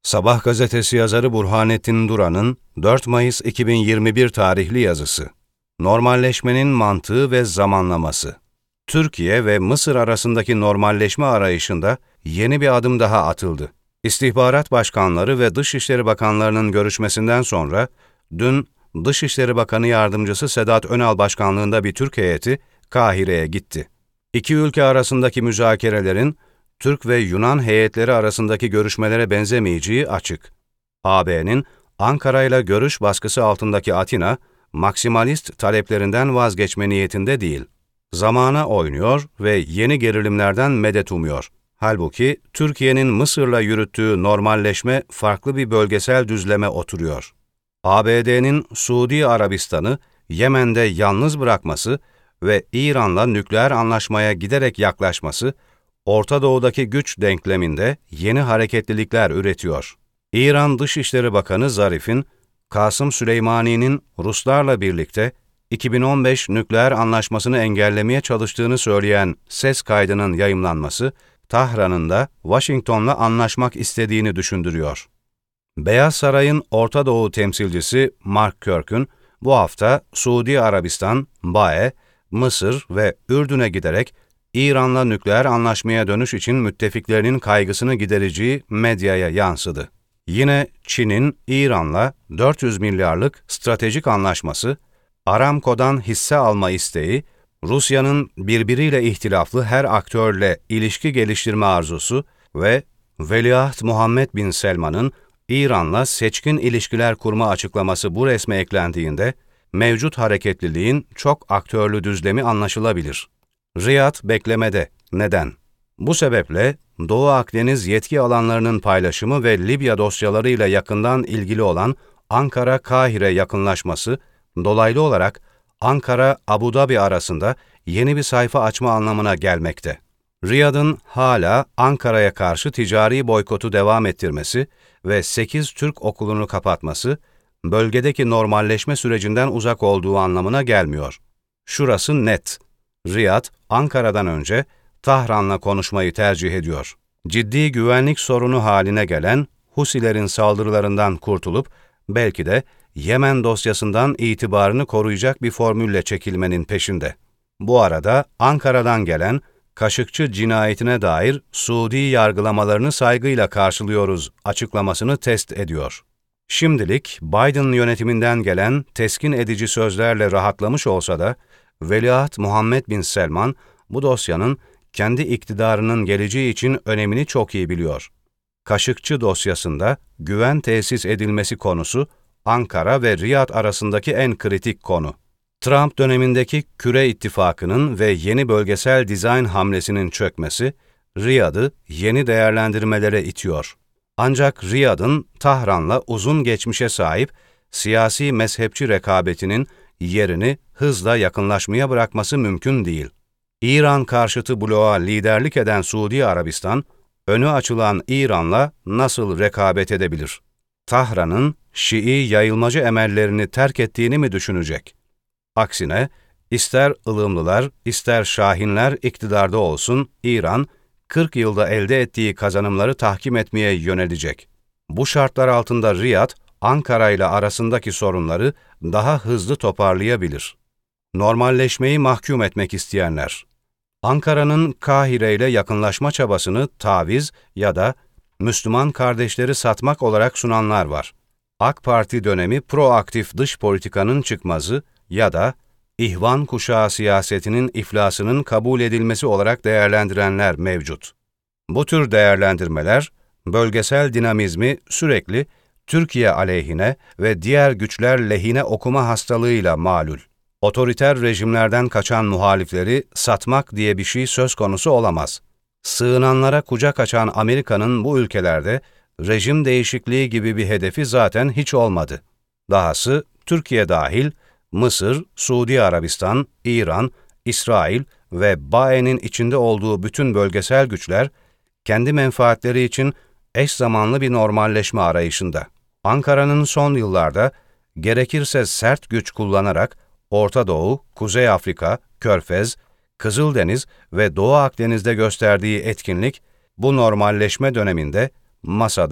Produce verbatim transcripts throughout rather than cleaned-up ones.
Sabah gazetesi yazarı Burhanettin Duran'ın dört Mayıs iki bin yirmi bir tarihli yazısı. Normalleşmenin mantığı ve zamanlaması. Türkiye ve Mısır arasındaki normalleşme arayışında yeni bir adım daha atıldı. İstihbarat Başkanları ve Dışişleri Bakanlarının görüşmesinden sonra, dün Dışişleri Bakanı Yardımcısı Sedat Önal başkanlığında bir Türk heyeti Kahire'ye gitti. İki ülke arasındaki müzakerelerin Türk ve Yunan heyetleri arasındaki görüşmelere benzemeyeceği açık. A B'nin Ankara'yla görüş baskısı altındaki Atina, maksimalist taleplerinden vazgeçme niyetinde değil. Zamana oynuyor ve yeni gerilimlerden medet umuyor. Halbuki Türkiye'nin Mısır'la yürüttüğü normalleşme farklı bir bölgesel düzleme oturuyor. A B D'nin Suudi Arabistan'ı Yemen'de yalnız bırakması ve İran'la nükleer anlaşmaya giderek yaklaşması, Orta Doğu'daki güç denkleminde yeni hareketlilikler üretiyor. İran Dışişleri Bakanı Zarif'in, Kasım Süleymani'nin Ruslarla birlikte iki bin on beş nükleer anlaşmasını engellemeye çalıştığını söyleyen ses kaydının yayımlanması, Tahran'ın da Washington'la anlaşmak istediğini düşündürüyor. Beyaz Saray'ın Orta Doğu temsilcisi Mark Kirk'ün bu hafta Suudi Arabistan, B A E, Mısır ve Ürdün'e giderek İran'la nükleer anlaşmaya dönüş için müttefiklerinin kaygısını gidereceği medyaya yansıdı. Yine Çin'in İran'la dört yüz milyarlık stratejik anlaşması, Aramco'dan hisse alma isteği, Rusya'nın birbiriyle ihtilaflı her aktörle ilişki geliştirme arzusu ve Veliaht Muhammed Bin Selman'ın İran'la seçkin ilişkiler kurma açıklaması bu resme eklendiğinde, mevcut hareketliliğin çok aktörlü düzlemi anlaşılabilir. Riyad beklemede. Neden? Bu sebeple Doğu Akdeniz yetki alanlarının paylaşımı ve Libya dosyalarıyla yakından ilgili olan Ankara-Kahire yakınlaşması, dolaylı olarak Ankara-Abu Dhabi arasında yeni bir sayfa açma anlamına gelmekte. Riyad'ın hala Ankara'ya karşı ticari boykotu devam ettirmesi ve sekiz Türk okulunu kapatması, bölgedeki normalleşme sürecinden uzak olduğu anlamına gelmiyor. Şurası net. Riyad, Ankara'dan önce Tahran'la konuşmayı tercih ediyor. Ciddi güvenlik sorunu haline gelen Husilerin saldırılarından kurtulup, belki de Yemen dosyasından itibarını koruyacak bir formülle çekilmenin peşinde. Bu arada Ankara'dan gelen Kaşıkçı cinayetine dair Suudi yargılamalarını saygıyla karşılıyoruz açıklamasını test ediyor. Şimdilik Biden yönetiminden gelen teskin edici sözlerle rahatlamış olsa da, Veliaht Muhammed Bin Selman bu dosyanın kendi iktidarının geleceği için önemini çok iyi biliyor. Kaşıkçı dosyasında güven tesis edilmesi konusu Ankara ve Riyad arasındaki en kritik konu. Trump dönemindeki Küre İttifakı'nın ve yeni bölgesel dizayn hamlesinin çökmesi, Riyad'ı yeni değerlendirmelere itiyor. Ancak Riyad'ın Tahran'la uzun geçmişe sahip siyasi mezhepçi rekabetinin yerini hızla yakınlaşmaya bırakması mümkün değil. İran karşıtı bloğa liderlik eden Suudi Arabistan, önü açılan İran'la nasıl rekabet edebilir? Tahran'ın Şii yayılmacı emellerini terk ettiğini mi düşünecek? Aksine, ister ılımlılar, ister şahinler iktidarda olsun, İran, kırk yılda elde ettiği kazanımları tahkim etmeye yönelecek. Bu şartlar altında Riyad, Ankara ile arasındaki sorunları daha hızlı toparlayabilir. Normalleşmeyi mahkum etmek isteyenler, Ankara'nın Kahire ile yakınlaşma çabasını taviz ya da Müslüman kardeşleri satmak olarak sunanlar var. AK Parti dönemi proaktif dış politikanın çıkmazı ya da İhvan kuşağı siyasetinin iflasının kabul edilmesi olarak değerlendirenler mevcut. Bu tür değerlendirmeler, bölgesel dinamizmi sürekli Türkiye aleyhine ve diğer güçler lehine okuma hastalığıyla malul. Otoriter rejimlerden kaçan muhalifleri satmak diye bir şey söz konusu olamaz. Sığınanlara kucak açan Amerika'nın bu ülkelerde rejim değişikliği gibi bir hedefi zaten hiç olmadı. Dahası Türkiye dahil Mısır, Suudi Arabistan, İran, İsrail ve B A E'nin içinde olduğu bütün bölgesel güçler kendi menfaatleri için eş zamanlı bir normalleşme arayışında. Ankara'nın son yıllarda gerekirse sert güç kullanarak Orta Doğu, Kuzey Afrika, Körfez, Kızıldeniz ve Doğu Akdeniz'de gösterdiği etkinlik, bu normalleşme döneminde masada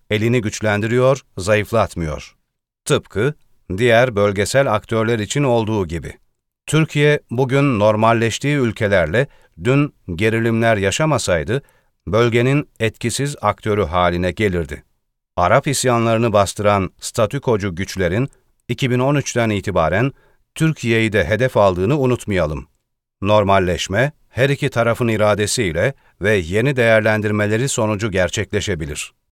elini güçlendiriyor, zayıflatmıyor. Tıpkı diğer bölgesel aktörler için olduğu gibi. Türkiye bugün normalleştiği ülkelerle dün gerilimler yaşamasaydı, bölgenin etkisiz aktörü haline gelirdi. Arap isyanlarını bastıran statükocu güçlerin iki bin on üçten itibaren Türkiye'yi de hedef aldığını unutmayalım. Normalleşme, her iki tarafın iradesiyle ve yeni değerlendirmeleri sonucu gerçekleşebilir.